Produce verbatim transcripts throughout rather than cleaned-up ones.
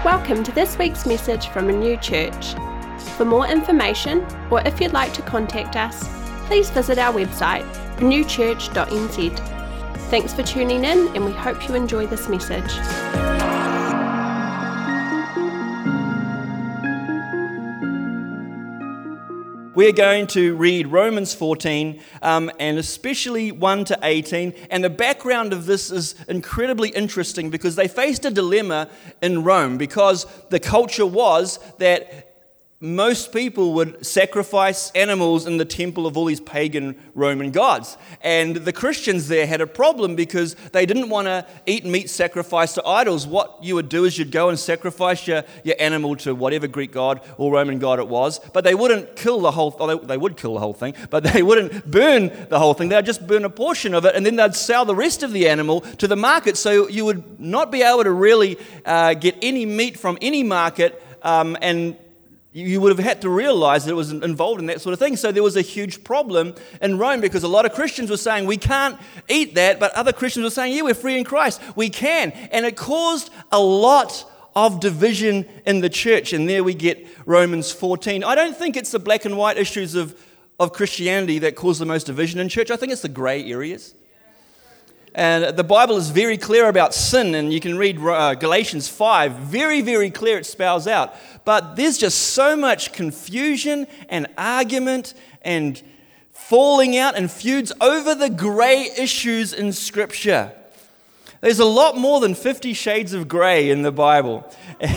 Welcome to this week's message from Renew Church. For more information, or if you'd like to contact us, please visit our website, renew church dot n z. Thanks for tuning in, and we hope you enjoy this message. We're going to read Romans fourteen, um, and especially one to eighteen. And the background of this is incredibly interesting because they faced a dilemma in Rome because the culture was that most people would sacrifice animals in the temple of all these pagan Roman gods. And the Christians there had a problem because they didn't want to eat meat sacrificed to idols. What you would do is you'd go and sacrifice your, your animal to whatever Greek god or Roman god it was, but they wouldn't kill the whole, oh, they, they would kill the whole thing, but they wouldn't burn the whole thing. They'd just burn a portion of it, and then they'd sell the rest of the animal to the market. So you would not be able to really uh, get any meat from any market, um, and you would have had to realize that it was involved in that sort of thing. So there was a huge problem in Rome because a lot of Christians were saying, we can't eat that, but other Christians were saying, yeah, we're free in Christ, we can. And it caused a lot of division in the church. And there we get Romans fourteen. I don't think it's the black and white issues of, of Christianity that cause the most division in church. I think it's the gray areas. And the Bible is very clear about sin, and you can read uh, Galatians five, very, very clear, it spells out. But there's just so much confusion and argument and falling out and feuds over the grey issues in Scripture. There's a lot more than fifty shades of grey in the Bible.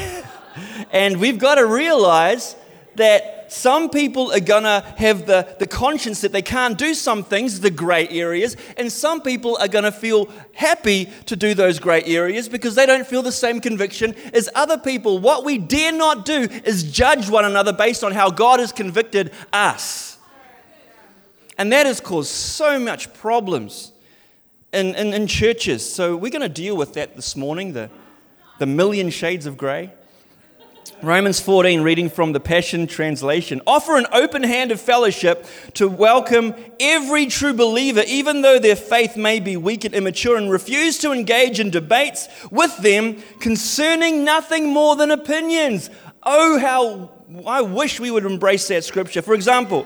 And we've got to realize that some people are going to have the, the conscience that they can't do some things, the grey areas, and some people are going to feel happy to do those grey areas because they don't feel the same conviction as other people. What we dare not do is judge one another based on how God has convicted us. And that has caused so much problems in, in, in churches. So we're going to deal with that this morning, the, the million shades of grey. Romans fourteen, reading from the Passion Translation. Offer an open hand of fellowship to welcome every true believer, even though their faith may be weak and immature, and refuse to engage in debates with them concerning nothing more than opinions. Oh, how I wish we would embrace that scripture. For example,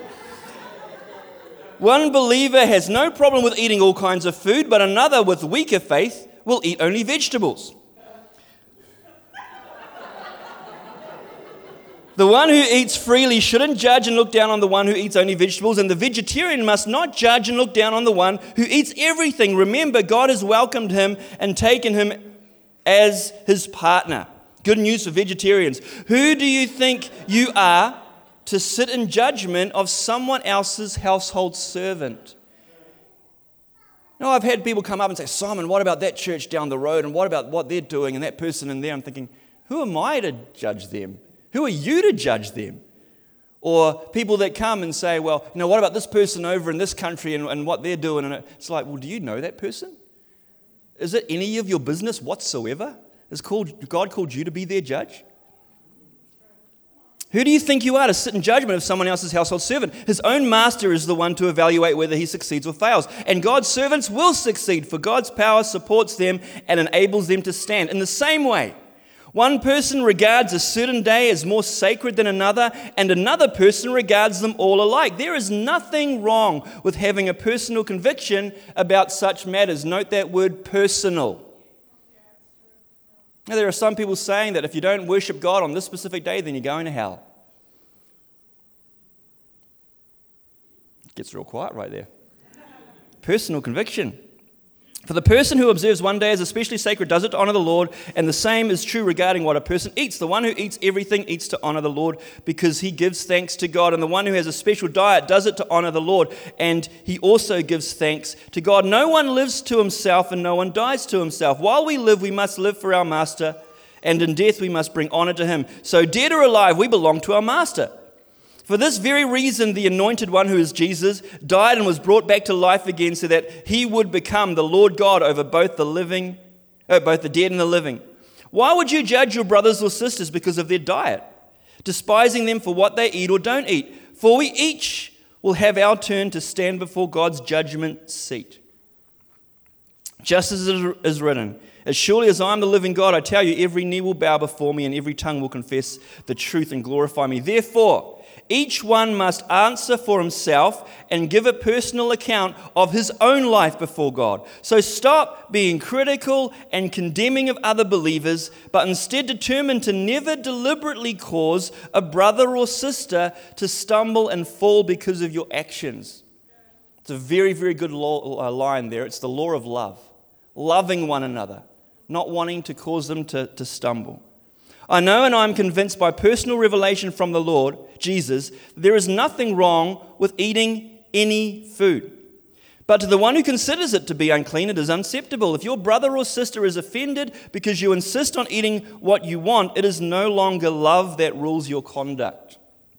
one believer has no problem with eating all kinds of food, but another with weaker faith will eat only vegetables. The one who eats freely shouldn't judge and look down on the one who eats only vegetables, and the vegetarian must not judge and look down on the one who eats everything. Remember, God has welcomed him and taken him as his partner. Good news for vegetarians. Who do you think you are to sit in judgment of someone else's household servant? You know, I've had people come up and say, Simon, what about that church down the road, and what about what they're doing, and that person in there? I'm thinking, who am I to judge them? Who are you to judge them? Or people that come and say, well, you know, what about this person over in this country and, and what they're doing? And it's like, well, do you know that person? Is it any of your business whatsoever? Has called, God called you to be their judge? Who do you think you are to sit in judgment of someone else's household servant? His own master is the one to evaluate whether he succeeds or fails. And God's servants will succeed, for God's power supports them and enables them to stand. In the same way, one person regards a certain day as more sacred than another, and another person regards them all alike. There is nothing wrong with having a personal conviction about such matters. Note that word, personal. Now, there are some people saying that if you don't worship God on this specific day, then you're going to hell. It gets real quiet right there. Personal conviction. For the person who observes one day as especially sacred does it to honor the Lord, and the same is true regarding what a person eats. The one who eats everything eats to honor the Lord because he gives thanks to God, and the one who has a special diet does it to honor the Lord, and he also gives thanks to God. No one lives to himself, and no one dies to himself. While we live, we must live for our master, and in death we must bring honor to him. So dead or alive, we belong to our master. For this very reason, the anointed one, who is Jesus, died and was brought back to life again so that he would become the Lord God over both the living, uh, both the dead and the living. Why would you judge your brothers or sisters because of their diet, despising them for what they eat or don't eat? For we each will have our turn to stand before God's judgment seat. Just as it is written, As surely as I am the living God, I tell you, every knee will bow before me and every tongue will confess the truth and glorify me. Therefore, each one must answer for himself and give a personal account of his own life before God. So stop being critical and condemning of other believers, but instead determine to never deliberately cause a brother or sister to stumble and fall because of your actions. It's a very, very good law, uh, line there. It's the law of love. Loving one another, not wanting to cause them to, to stumble. I know and I am convinced by personal revelation from the Lord, Jesus, that there is nothing wrong with eating any food. But to the one who considers it to be unclean, it is unacceptable. If your brother or sister is offended because you insist on eating what you want, it is no longer love that rules your conduct.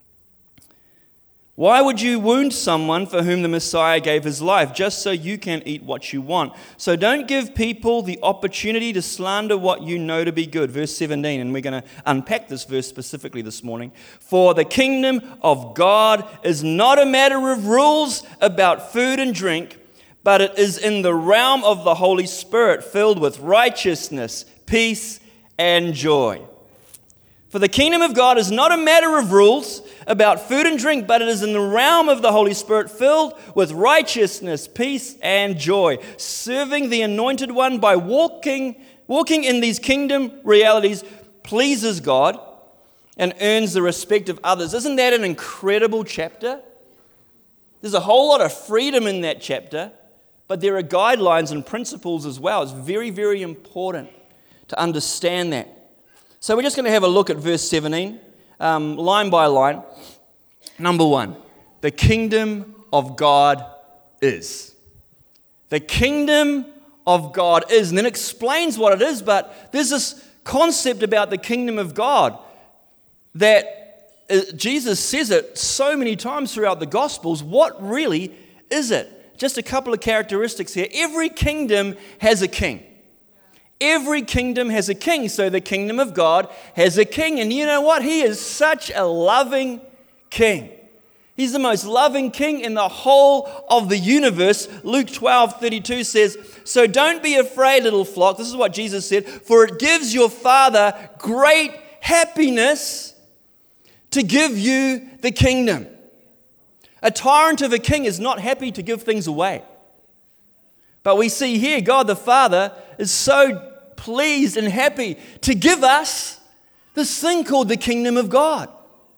Why would you wound someone for whom the Messiah gave his life just so you can eat what you want? So don't give people the opportunity to slander what you know to be good. Verse seventeen, and we're going to unpack this verse specifically this morning. For the kingdom of God is not a matter of rules about food and drink, but it is in the realm of the Holy Spirit, filled with righteousness, peace, and joy. For the kingdom of God is not a matter of rules about food and drink, but it is in the realm of the Holy Spirit, filled with righteousness, peace, and joy, serving the Anointed One by walking, walking in these kingdom realities pleases God and earns the respect of others. Isn't that an incredible chapter? There's a whole lot of freedom in that chapter, but there are guidelines and principles as well. It's very, very important to understand that. So we're just going to have a look at verse seventeen, um, line by line. Number one, the kingdom of God is. The kingdom of God is. And then it explains what it is, but there's this concept about the kingdom of God that uh, Jesus says it so many times throughout the Gospels. What really is it? Just a couple of characteristics here. Every kingdom has a king. Every kingdom has a king, so the kingdom of God has a king. And you know what? He is such a loving king. He's the most loving king in the whole of the universe. Luke twelve thirty-two says, so don't be afraid, little flock. This is what Jesus said. For it gives your Father great happiness to give you the kingdom. A tyrant of a king is not happy to give things away. But we see here, God the Father is so pleased and happy to give us this thing called the kingdom of God.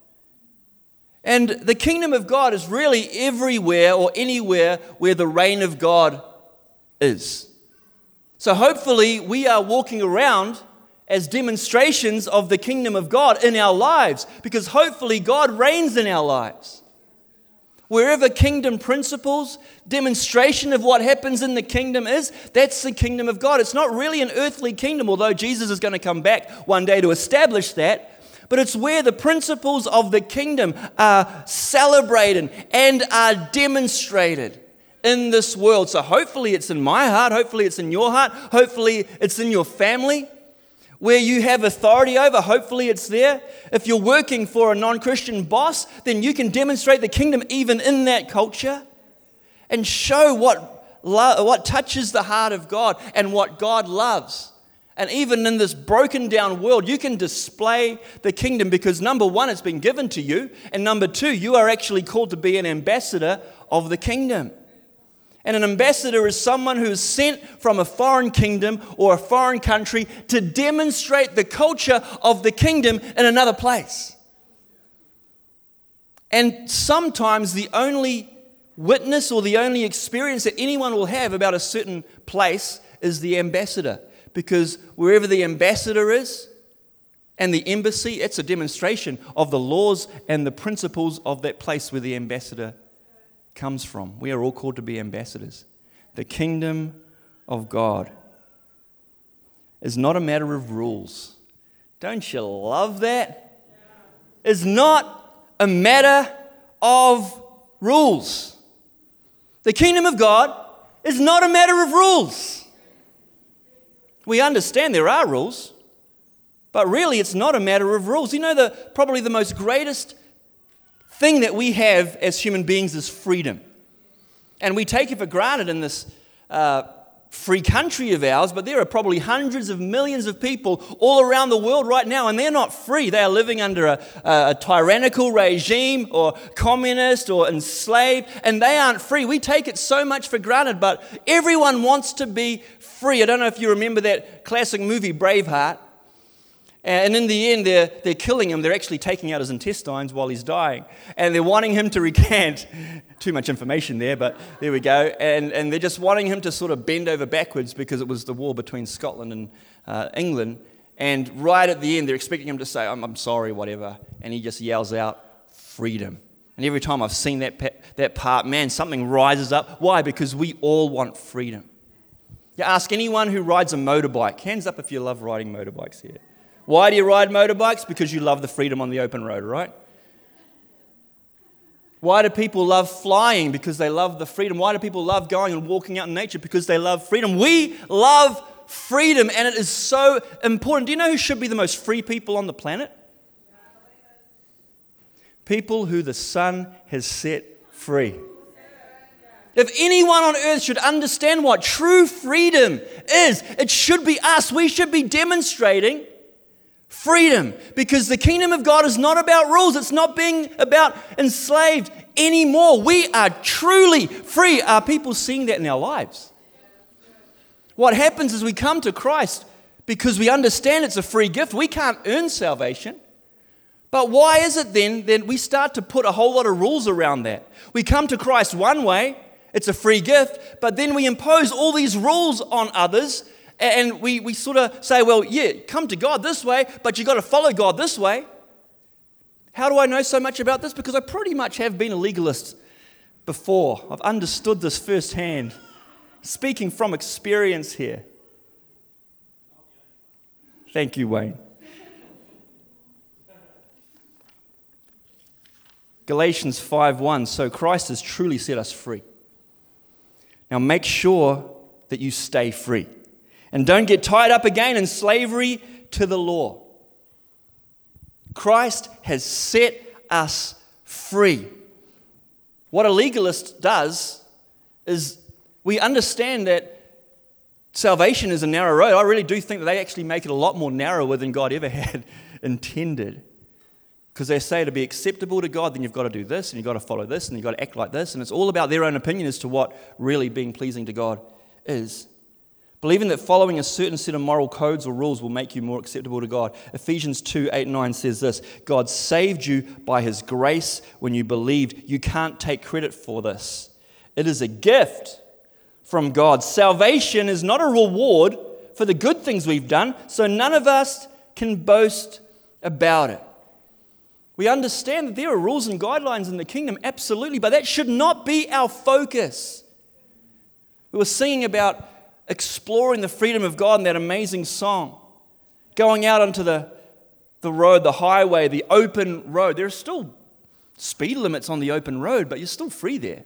And the kingdom of God is really everywhere or anywhere where the reign of God is. So hopefully we are walking around as demonstrations of the kingdom of God in our lives, because hopefully God reigns in our lives. Wherever kingdom principles, demonstration of what happens in the kingdom is, that's the kingdom of God. It's not really an earthly kingdom, although Jesus is going to come back one day to establish that. But it's where the principles of the kingdom are celebrated and are demonstrated in this world. So hopefully it's in my heart, hopefully it's in your heart, hopefully it's in your family. Where you have authority over, hopefully it's there. If you're working for a non-Christian boss, then you can demonstrate the kingdom even in that culture and show what, lo- what touches the heart of God and what God loves. And even in this broken down world, you can display the kingdom because number one, it's been given to you. And number two, you are actually called to be an ambassador of the kingdom. And an ambassador is someone who is sent from a foreign kingdom or a foreign country to demonstrate the culture of the kingdom in another place. And sometimes the only witness or the only experience that anyone will have about a certain place is the ambassador. Because wherever the ambassador is and the embassy, it's a demonstration of the laws and the principles of that place where the ambassador comes from. We are all called to be ambassadors. The kingdom of God is not a matter of rules. Don't you love that? It's not a matter of rules. The kingdom of God is not a matter of rules. We understand there are rules, but really it's not a matter of rules. You know, the probably the most greatest thing that we have as human beings is freedom. And we take it for granted in this uh, free country of ours, but there are probably hundreds of millions of people all around the world right now, and they're not free. They are living under a, a tyrannical regime or communist or enslaved, and they aren't free. We take it so much for granted, but everyone wants to be free. I don't know if you remember that classic movie, Braveheart. And in the end, they're, they're killing him. They're actually taking out his intestines while he's dying. And they're wanting him to recant. Too much information there, but there we go. And, and they're just wanting him to sort of bend over backwards because it was the war between Scotland and uh, England. And right at the end, they're expecting him to say, I'm, I'm sorry, whatever. And he just yells out, freedom. And every time I've seen that, pa- that part, man, something rises up. Why? Because we all want freedom. You ask anyone who rides a motorbike. Hands up if you love riding motorbikes here. Why do you ride motorbikes? Because you love the freedom on the open road, right? Why do people love flying? Because they love the freedom. Why do people love going and walking out in nature? Because they love freedom. We love freedom, and it is so important. Do you know who should be the most free people on the planet? People who the Son has set free. If anyone on earth should understand what true freedom is, it should be us. We should be demonstrating freedom, because the kingdom of God is not about rules. It's not being about enslaved anymore. We are truly free. Are people seeing that in our lives? What happens is we come to Christ because we understand it's a free gift. We can't earn salvation. But why is it then that we start to put a whole lot of rules around that? We come to Christ one way, it's a free gift, but then we impose all these rules on others. And we, we sort of say, well, yeah, come to God this way, but you've got to follow God this way. How do I know so much about this? Because I pretty much have been a legalist before. I've understood this firsthand. Speaking from experience here. Thank you, Wayne. Galatians five one, so Christ has truly set us free. Now make sure that you stay free. And don't get tied up again in slavery to the law. Christ has set us free. What a legalist does is we understand that salvation is a narrow road. I really do think that they actually make it a lot more narrower than God ever had intended. Because they say to be acceptable to God, then you've got to do this, and you've got to follow this, and you've got to act like this. And it's all about their own opinion as to what really being pleasing to God is. Believing that following a certain set of moral codes or rules will make you more acceptable to God. Ephesians two, eight, nine says this, God saved you by His grace when you believed. You can't take credit for this. It is a gift from God. Salvation is not a reward for the good things we've done, so none of us can boast about it. We understand that there are rules and guidelines in the kingdom, absolutely, but that should not be our focus. We were singing about exploring the freedom of God in that amazing song. Going out onto the, the road, the highway, the open road. There are still speed limits on the open road, but you're still free there.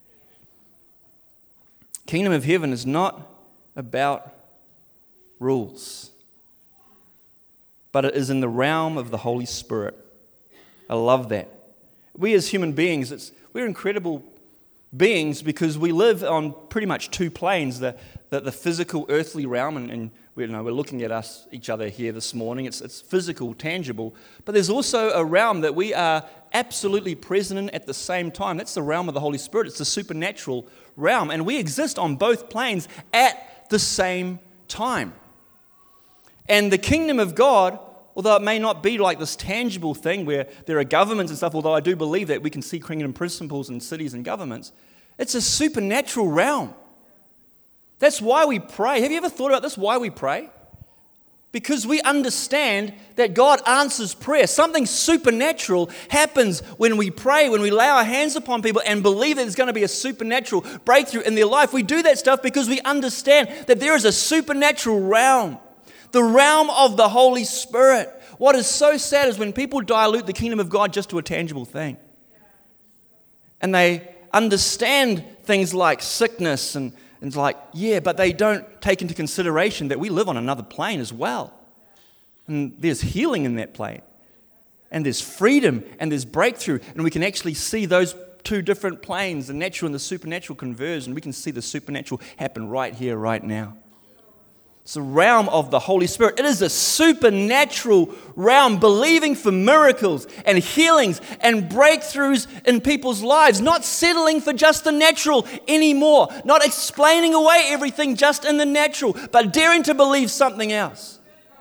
Kingdom of heaven is not about rules, but it is in the realm of the Holy Spirit. I love that. We as human beings, it's, we're incredible beings because we live on pretty much two planes, the, the, the physical earthly realm, and, and we, you know, we're looking at us each other here this morning. It's, it's physical, tangible, but there's also a realm that we are absolutely present in at the same time. That's the realm of the Holy Spirit. It's the supernatural realm, and we exist on both planes at the same time. And the kingdom of God, although it may not be like this tangible thing where there are governments and stuff, although I do believe that we can see kingdom principles in cities and governments, it's a supernatural realm. That's why we pray. Have you ever thought about this, why we pray? Because we understand that God answers prayer. Something supernatural happens when we pray, when we lay our hands upon people and believe that there's going to be a supernatural breakthrough in their life. We do that stuff because we understand that there is a supernatural realm. The realm of the Holy Spirit. What is so sad is when people dilute the kingdom of God just to a tangible thing. And they understand things like sickness and, and it's like, yeah, but they don't take into consideration that we live on another plane as well. And there's healing in that plane. And there's freedom and there's breakthrough. And we can actually see those two different planes, the natural and the supernatural, converge, and we can see the supernatural happen right here, right now. It's the realm of the Holy Spirit. It is a supernatural realm, believing for miracles and healings and breakthroughs in people's lives, not settling for just the natural anymore, not explaining away everything just in the natural, but daring to believe something else.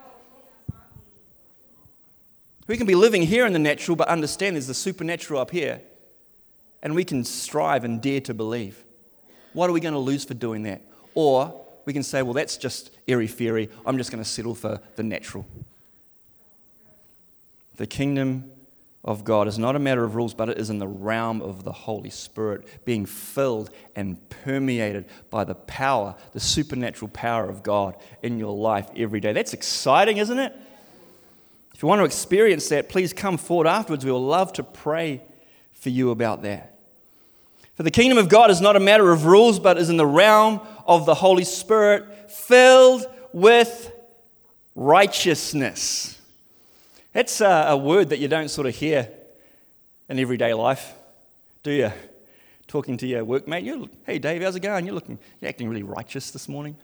We can be living here in the natural, but understand there's the supernatural up here, and we can strive and dare to believe. What are we going to lose for doing that? Or we can say, well, that's just airy-fairy. I'm just going to settle for the natural. The kingdom of God is not a matter of rules, but it is in the realm of the Holy Spirit, being filled and permeated by the power, the supernatural power of God in your life every day. That's exciting, isn't it? If you want to experience that, please come forward afterwards. We will love to pray for you about that. For the kingdom of God is not a matter of rules, but is in the realm of the Holy Spirit, filled with righteousness. That's a, a word that you don't sort of hear in everyday life, do you? Talking to your workmate, you're, hey Dave, how's it going? You're looking, you're acting really righteous this morning.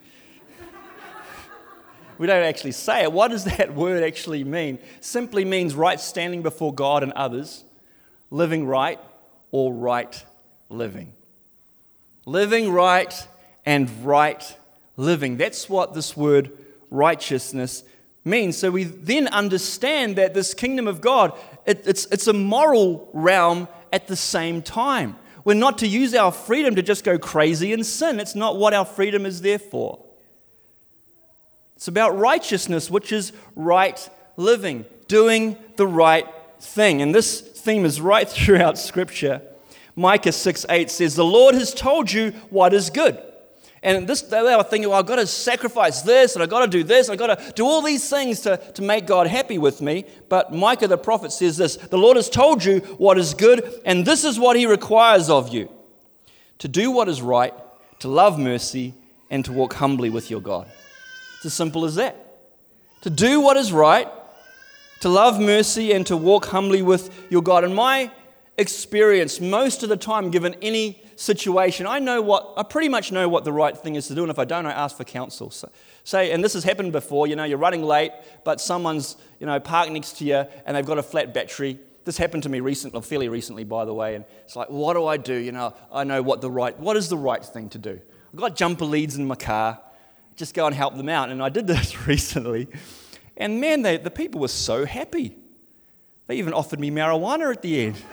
We don't actually say it. What does that word actually mean? Simply means right standing before God and others, living right or right living. Living right and right living. That's what this word righteousness means. So we then understand that this kingdom of God, it, it's, it's a moral realm at the same time. We're not to use our freedom to just go crazy and sin. It's not what our freedom is there for. It's about righteousness, which is right living, doing the right thing. And this theme is right throughout Scripture. Micah six eight says, the Lord has told you what is good. And this, they were thinking, well, I've got to sacrifice this, and I've got to do this, and I've got to do all these things to, to make God happy with me. But Micah the prophet says this, the Lord has told you what is good, and this is what he requires of you, to do what is right, to love mercy, and to walk humbly with your God. It's as simple as that. To do what is right, to love mercy, and to walk humbly with your God. And my experience, most of the time, given any situation, I know what, I pretty much know what the right thing is to do, and if I don't, I ask for counsel. So, say, and this has happened before, you know, you're running late, but someone's, you know, parked next to you, and they've got a flat battery. This happened to me recently, fairly recently, by the way, and it's like, what do I do? You know, I know what the right, what is the right thing to do? I've got jumper leads in my car, just go and help them out, and I did this recently, and man, they, the people were so happy. They even offered me marijuana at the end.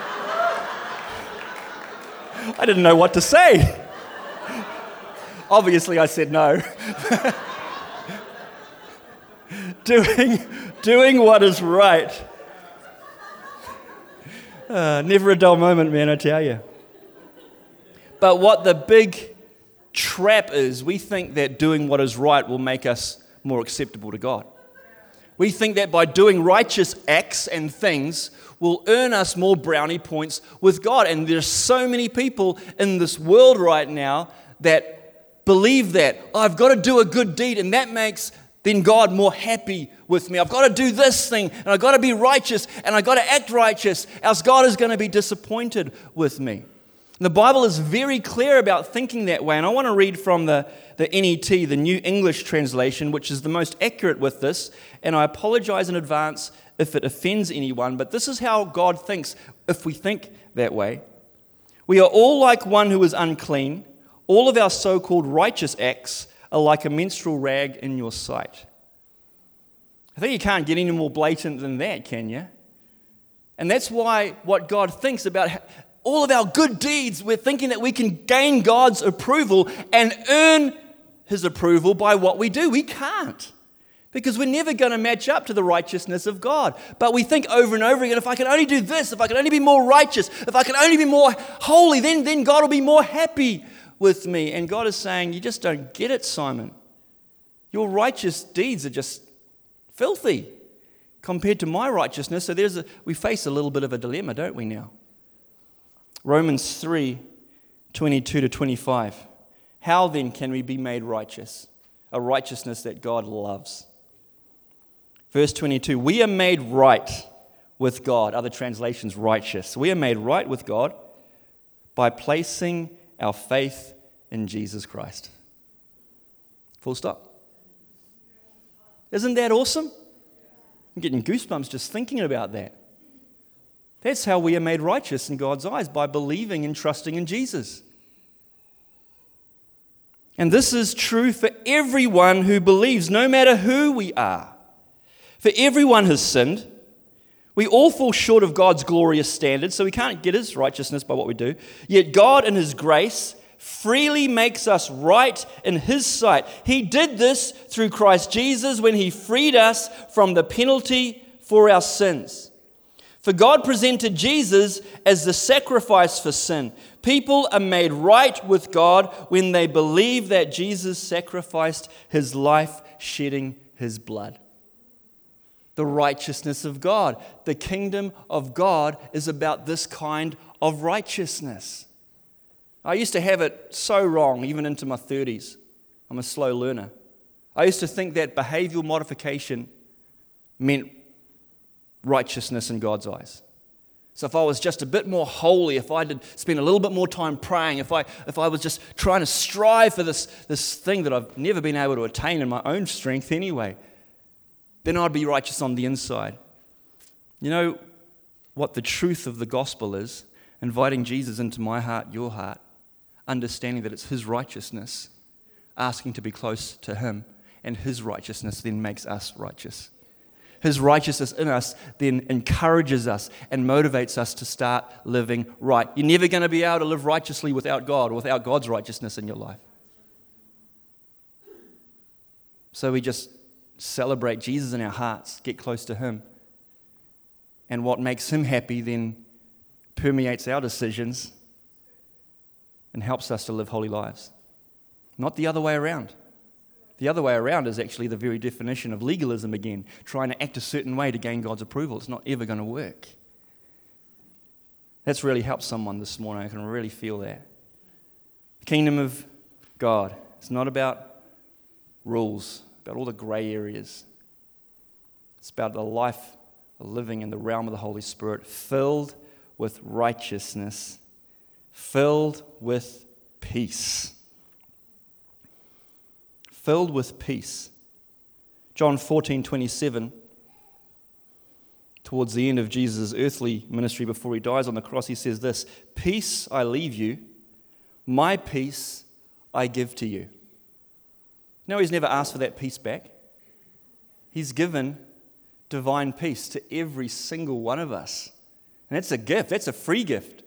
I didn't know what to say. Obviously, I said no. doing, doing what is right. Uh, never a dull moment, man, I tell you. But what the big trap is, we think that doing what is right will make us more acceptable to God. We think that by doing righteous acts and things will earn us more brownie points with God. And there's so many people in this world right now that believe that. Oh, I've got to do a good deed, and that makes then God more happy with me. I've got to do this thing, and I've got to be righteous, and I've got to act righteous, else God is going to be disappointed with me. And the Bible is very clear about thinking that way, and I want to read from the, the N E T, the New English Translation, which is the most accurate with this, and I apologize in advance if it offends anyone, but this is how God thinks if we think that way. We are all like one who is unclean. All of our so-called righteous acts are like a menstrual rag in your sight. I think you can't get any more blatant than that, can you? And that's why what God thinks about all of our good deeds, we're thinking that we can gain God's approval and earn His approval by what we do. We can't. Because we're never going to match up to the righteousness of God. But we think over and over again, if I can only do this, if I can only be more righteous, if I can only be more holy, then, then God will be more happy with me. And God is saying, you just don't get it, Simon. Your righteous deeds are just filthy compared to my righteousness. So there's a, we face a little bit of a dilemma, don't we now? Romans three, twenty-two to twenty-five. How then can we be made righteous? A righteousness that God loves. Verse twenty-two, we are made right with God. Other translations, righteous. We are made right with God by placing our faith in Jesus Christ. Full stop. Isn't that awesome? I'm getting goosebumps just thinking about that. That's how we are made righteous in God's eyes, by believing and trusting in Jesus. And this is true for everyone who believes, no matter who we are. For everyone has sinned. We all fall short of God's glorious standard, so we can't get His righteousness by what we do. Yet God, in His grace, freely makes us right in His sight. He did this through Christ Jesus when He freed us from the penalty for our sins. For God presented Jesus as the sacrifice for sin. People are made right with God when they believe that Jesus sacrificed His life, shedding His blood. The righteousness of God. The kingdom of God is about this kind of righteousness. I used to have it so wrong, even into my thirties. I'm a slow learner. I used to think that behavioral modification meant righteousness in God's eyes. So if I was just a bit more holy, if I did spend a little bit more time praying, if I if I was just trying to strive for this, this thing that I've never been able to attain in my own strength anyway, then I'd be righteous on the inside. You know what the truth of the gospel is? Inviting Jesus into my heart, your heart, understanding that it's His righteousness, asking to be close to Him, and His righteousness then makes us righteous. His righteousness in us then encourages us and motivates us to start living right. You're never going to be able to live righteously without God, without God's righteousness in your life. So we just celebrate Jesus in our hearts, get close to Him, and what makes Him happy then permeates our decisions and helps us to live holy lives. Not the other way around. The other way around is actually the very definition of legalism again, trying to act a certain way to gain God's approval. It's not ever going to work. That's really helped someone this morning. I can really feel that. The kingdom of God. It's not about rules, about all the grey areas. It's about the life of living in the realm of the Holy Spirit, filled with righteousness, filled with peace. Filled with peace. John fourteen twenty-seven, towards the end of Jesus' earthly ministry before He dies on the cross, He says this, "Peace I leave you, my peace I give to you." No, He's never asked for that peace back. He's given divine peace to every single one of us. And that's a gift. That's a free gift.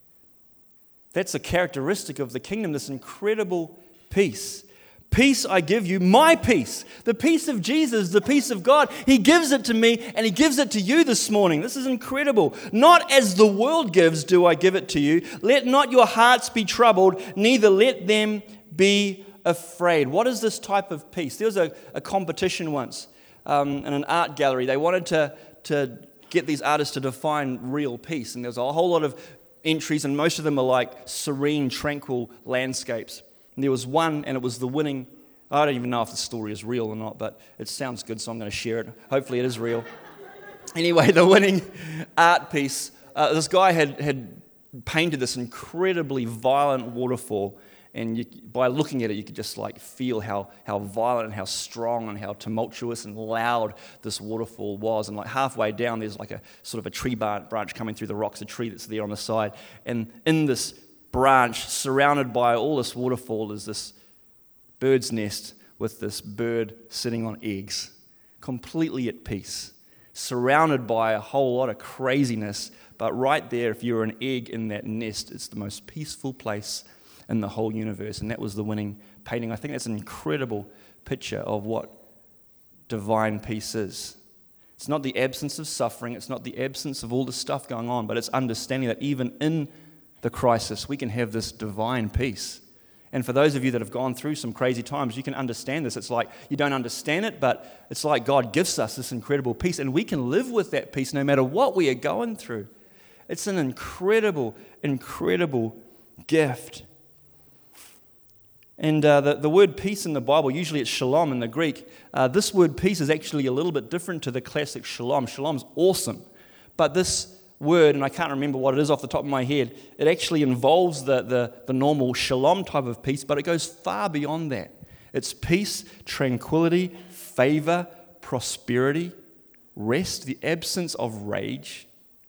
That's a characteristic of the kingdom, this incredible peace. Peace I give you, my peace. The peace of Jesus, the peace of God. He gives it to me and He gives it to you this morning. This is incredible. Not as the world gives do I give it to you. Let not your hearts be troubled, neither let them be afraid. What is this type of peace? There was a, a competition once um, in an art gallery. They wanted to, to get these artists to define real peace. And there was a whole lot of entries, and most of them are like serene, tranquil landscapes. And there was one, and it was the winning. I don't even know if the story is real or not, but it sounds good, so I'm going to share it. Hopefully it is real. Anyway, the winning art piece, uh, this guy had, had painted this incredibly violent waterfall, and you, by looking at it, you could just like feel how, how violent and how strong and how tumultuous and loud this waterfall was. And like halfway down, there's like a sort of a tree branch coming through the rocks, a tree that's there on the side. And in this branch, surrounded by all this waterfall, is this bird's nest with this bird sitting on eggs, completely at peace, surrounded by a whole lot of craziness, but right there, if you're an egg in that nest, it's the most peaceful place in the whole universe. And that was the winning painting. I think that's an incredible picture of what divine peace is. It's not the absence of suffering, it's not the absence of all the stuff going on, but it's understanding that even in the crisis, we can have this divine peace. And for those of you that have gone through some crazy times, you can understand this. It's like you don't understand it, but it's like God gives us this incredible peace, and we can live with that peace no matter what we are going through. It's an incredible, incredible gift. And uh, the, the word peace in the Bible, usually it's shalom in the Greek. Uh, this word peace is actually a little bit different to the classic shalom. Shalom's awesome. But this word, and I can't remember what it is off the top of my head, it actually involves the, the, the normal shalom type of peace, but it goes far beyond that. It's peace, tranquility, favor, prosperity, rest, the absence of rage.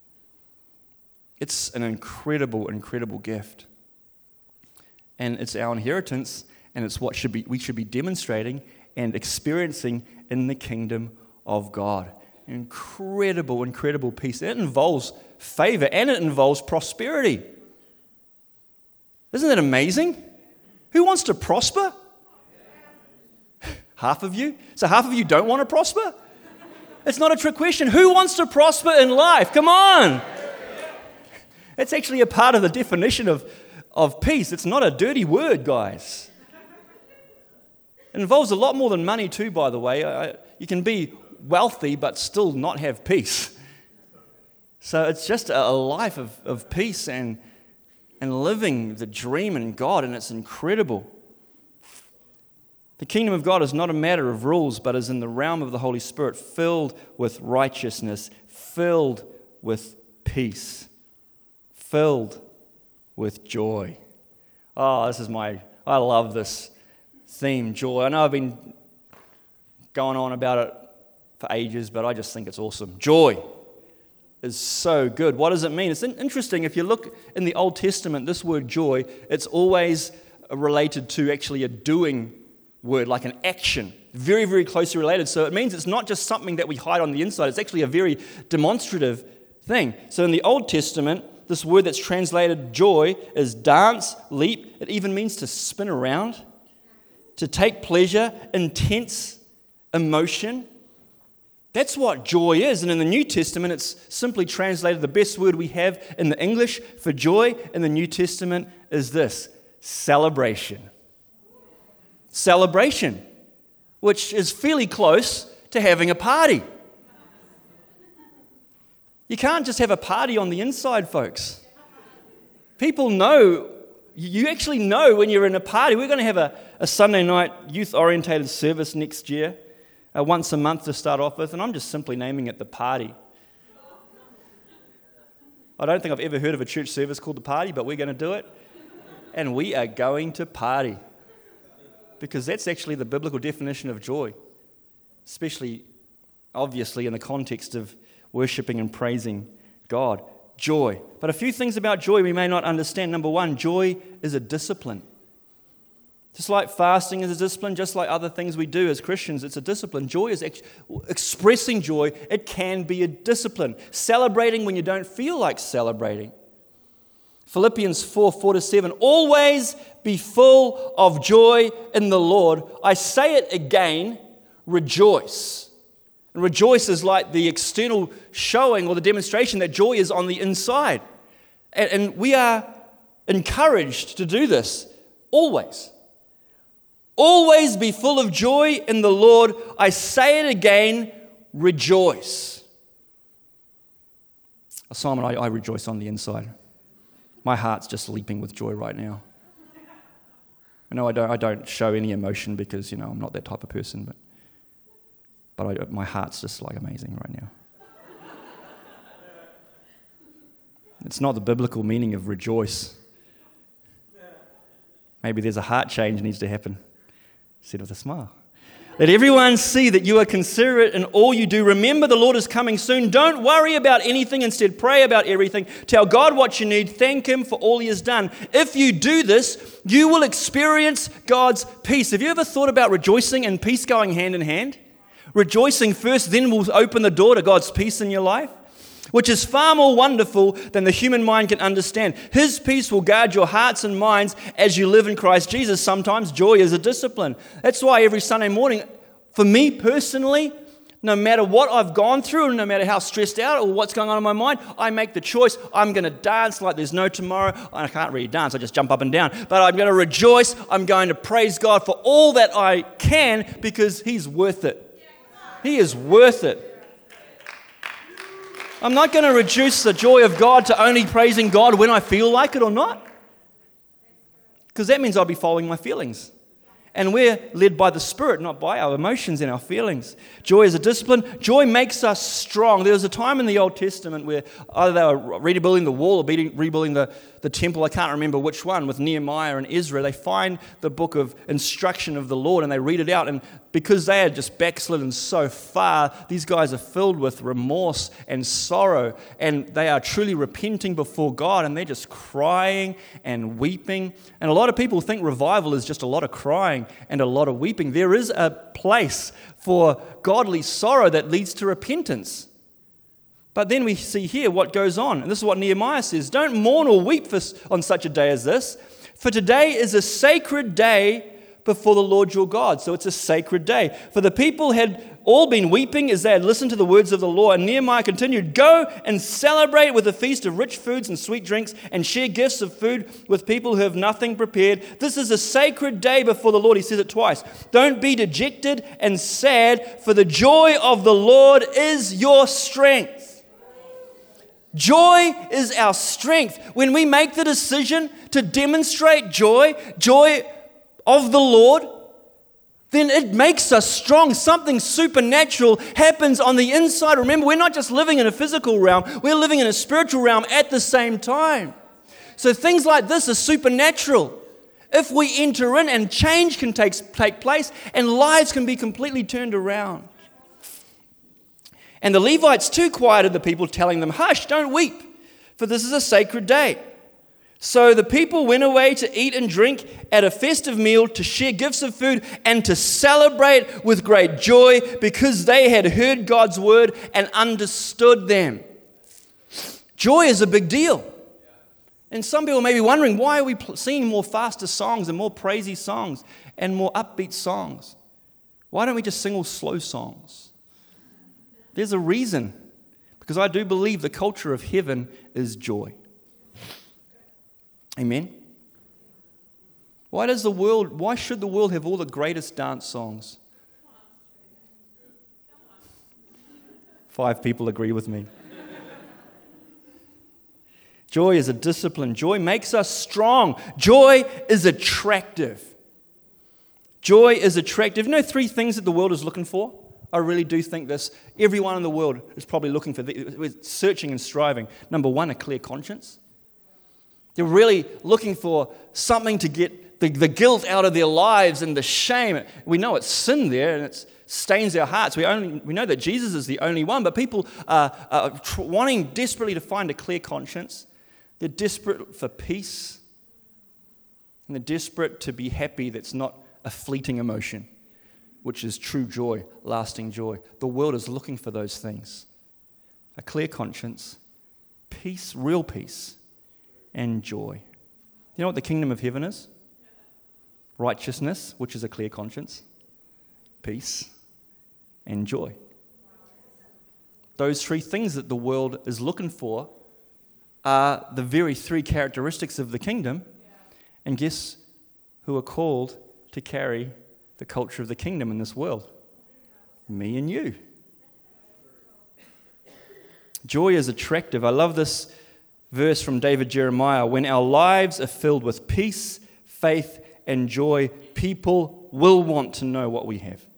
It's an incredible, incredible gift. And it's our inheritance, and it's what should be we should be demonstrating and experiencing in the kingdom of God. Incredible, incredible peace. It involves favor and it involves prosperity. Isn't that amazing? Who wants to prosper? Half of you? So half of you don't want to prosper? It's not a trick question. Who wants to prosper in life? Come on. It's actually a part of the definition of, of peace. It's not a dirty word, guys. It involves a lot more than money too, by the way. I, you can be wealthy but still not have peace. So it's just a life of, of peace and, and living the dream in God, and it's incredible. The kingdom of God is not a matter of rules, but is in the realm of the Holy Spirit, filled with righteousness, filled with peace, filled with joy. Oh, this is my, I love this theme, joy. I know I've been going on about it for ages, but I just think it's awesome. Joy is so good. What does it mean? It's interesting. If you look in the Old Testament, this word joy, it's always related to actually a doing word, like an action. Very, very closely related. So it means it's not just something that we hide on the inside. It's actually a very demonstrative thing. So in the Old Testament, this word that's translated joy is dance, leap. It even means to spin around, to take pleasure, intense emotion. That's what joy is. And in the New Testament, it's simply translated, the best word we have in the English for joy in the New Testament is this: celebration. Celebration, which is fairly close to having a party. You can't just have a party on the inside, folks. People know, you actually know when you're in a party. We're going to have a, a Sunday night youth-orientated service next year. Uh, once a month to start off with, and I'm just simply naming it the party. I don't think I've ever heard of a church service called the party, but we're going to do it, and we are going to party, because that's actually the biblical definition of joy, especially, obviously, in the context of worshiping and praising God. Joy. But a few things about joy we may not understand. Number one, joy is a discipline. Just like fasting is a discipline, just like other things we do as Christians, it's a discipline. Joy is ex- expressing joy. It can be a discipline. Celebrating when you don't feel like celebrating. Philippians four, four to seven, always be full of joy in the Lord. I say it again, rejoice. And rejoice is like the external showing or the demonstration that joy is on the inside. And, and we are encouraged to do this always. Always be full of joy in the Lord. I say it again, rejoice. Simon, I, I rejoice on the inside. My heart's just leaping with joy right now. I know I don't, I don't show any emotion because, you know, I'm not that type of person, but but I, my heart's just like amazing right now. It's not the biblical meaning of rejoice. Maybe there's a heart change that needs to happen. Said with a smile. Let everyone see that you are considerate in all you do. Remember, the Lord is coming soon. Don't worry about anything. Instead, pray about everything. Tell God what you need. Thank Him for all He has done. If you do this, you will experience God's peace. Have you ever thought about rejoicing and peace going hand in hand? Rejoicing first, then will open the door to God's peace in your life, which is far more wonderful than the human mind can understand. His peace will guard your hearts and minds as you live in Christ Jesus. Sometimes joy is a discipline. That's why every Sunday morning, for me personally, no matter what I've gone through, and no matter how stressed out or what's going on in my mind, I make the choice. I'm going to dance like there's no tomorrow. I can't really dance, I just jump up and down. But I'm going to rejoice. I'm going to praise God for all that I can because He's worth it. He is worth it. I'm not going to reduce the joy of God to only praising God when I feel like it or not. Because that means I'll be following my feelings. And we're led by the Spirit, not by our emotions and our feelings. Joy is a discipline. Joy makes us strong. There was a time in the Old Testament where either they were rebuilding the wall or rebuilding the, the temple. I can't remember which one, with Nehemiah and Ezra. They find the book of instruction of the Lord and they read it out. And because they had just backslidden so far, these guys are filled with remorse and sorrow. And they are truly repenting before God. And they're just crying and weeping. And a lot of people think revival is just a lot of crying and a lot of weeping. There is a place for godly sorrow that leads to repentance. But then we see here what goes on. And this is what Nehemiah says. Don't mourn or weep for, on such a day as this, for today is a sacred day before the Lord your God. So it's a sacred day. For the people had all been weeping as they had listened to the words of the law. And Nehemiah continued, go and celebrate with a feast of rich foods and sweet drinks and share gifts of food with people who have nothing prepared. This is a sacred day before the Lord. He says it twice. Don't be dejected and sad, for the joy of the Lord is your strength. Joy is our strength. When we make the decision to demonstrate joy, joy of the Lord, then it makes us strong. Something supernatural happens on the inside. Remember, we're not just living in a physical realm, we're living in a spiritual realm at the same time. So things like this are supernatural. If we enter in, and change can take, take place, and lives can be completely turned around. And the Levites too quieted the people, telling them, hush, don't weep, for this is a sacred day. So the people went away to eat and drink at a festive meal, to share gifts of food, and to celebrate with great joy because they had heard God's word and understood them. Joy is a big deal. And some people may be wondering, why are we singing more faster songs and more praisey songs and more upbeat songs? Why don't we just sing all slow songs? There's a reason. Because I do believe the culture of heaven is joy. Amen. Why does the world, why should the world have all the greatest dance songs? Five people agree with me. Joy is a discipline. Joy makes us strong. Joy is attractive. Joy is attractive. You know three things that the world is looking for? I really do think this. Everyone in the world is probably looking for, the, searching and striving. Number one, a clear conscience. They're really looking for something to get the, the guilt out of their lives and the shame. We know it's sin there and it stains our hearts. We only we know that Jesus is the only one, but people are, are tr- wanting desperately to find a clear conscience. They're desperate for peace, and they're desperate to be happy that's not a fleeting emotion, which is true joy, lasting joy. The world is looking for those things. A clear conscience, peace, real peace, and joy. You know what the kingdom of heaven is? Righteousness, which is a clear conscience, peace, and joy. Those three things that the world is looking for are the very three characteristics of the kingdom. And guess who are called to carry the culture of the kingdom in this world? Me and you. Joy is attractive. I love this verse from David Jeremiah. When our lives are filled with peace, faith, and joy, people will want to know what we have.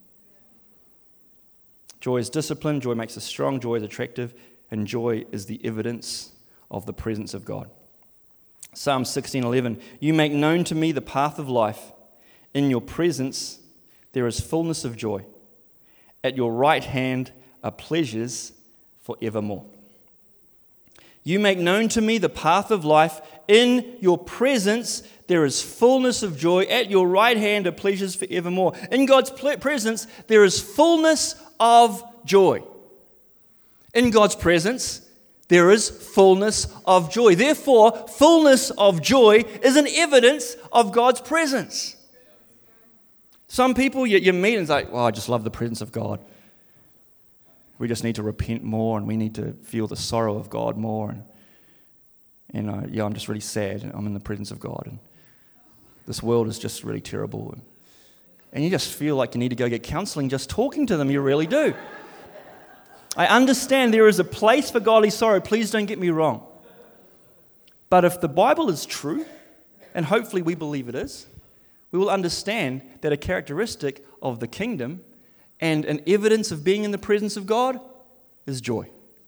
Joy is discipline. Joy makes us strong. Joy is attractive. And joy is the evidence of the presence of God. Psalm sixteen eleven. You make known to me the path of life. In your presence there is fullness of joy. At your right hand are pleasures forevermore. You make known to me the path of life. In your presence there is fullness of joy. At your right hand are pleasures forevermore. In God's presence there is fullness of joy. In God's presence there is fullness of joy. Therefore, fullness of joy is an evidence of God's presence. Some people you, you meet and it's like, well, I just love the presence of God. We just need to repent more and we need to feel the sorrow of God more. And, and uh, yeah, I'm just really sad. I'm in the presence of God. And this world is just really terrible. And, and you just feel like you need to go get counseling just talking to them. You really do. I understand there is a place for godly sorrow. Please don't get me wrong. But if the Bible is true, and hopefully we believe it is, we will understand that a characteristic of the kingdom and an evidence of being in the presence of God is joy.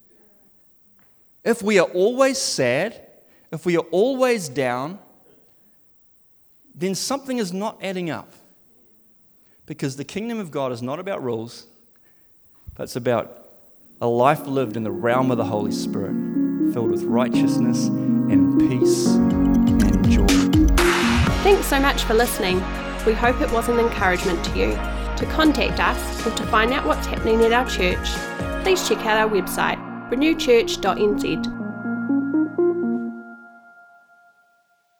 If we are always sad, if we are always down, then something is not adding up. Because the kingdom of God is not about rules, but it's about a life lived in the realm of the Holy Spirit, filled with righteousness and peace and joy. Thanks so much for listening. We hope it was an encouragement to you. To contact us or to find out what's happening at our church, please check out our website, renew church dot n z.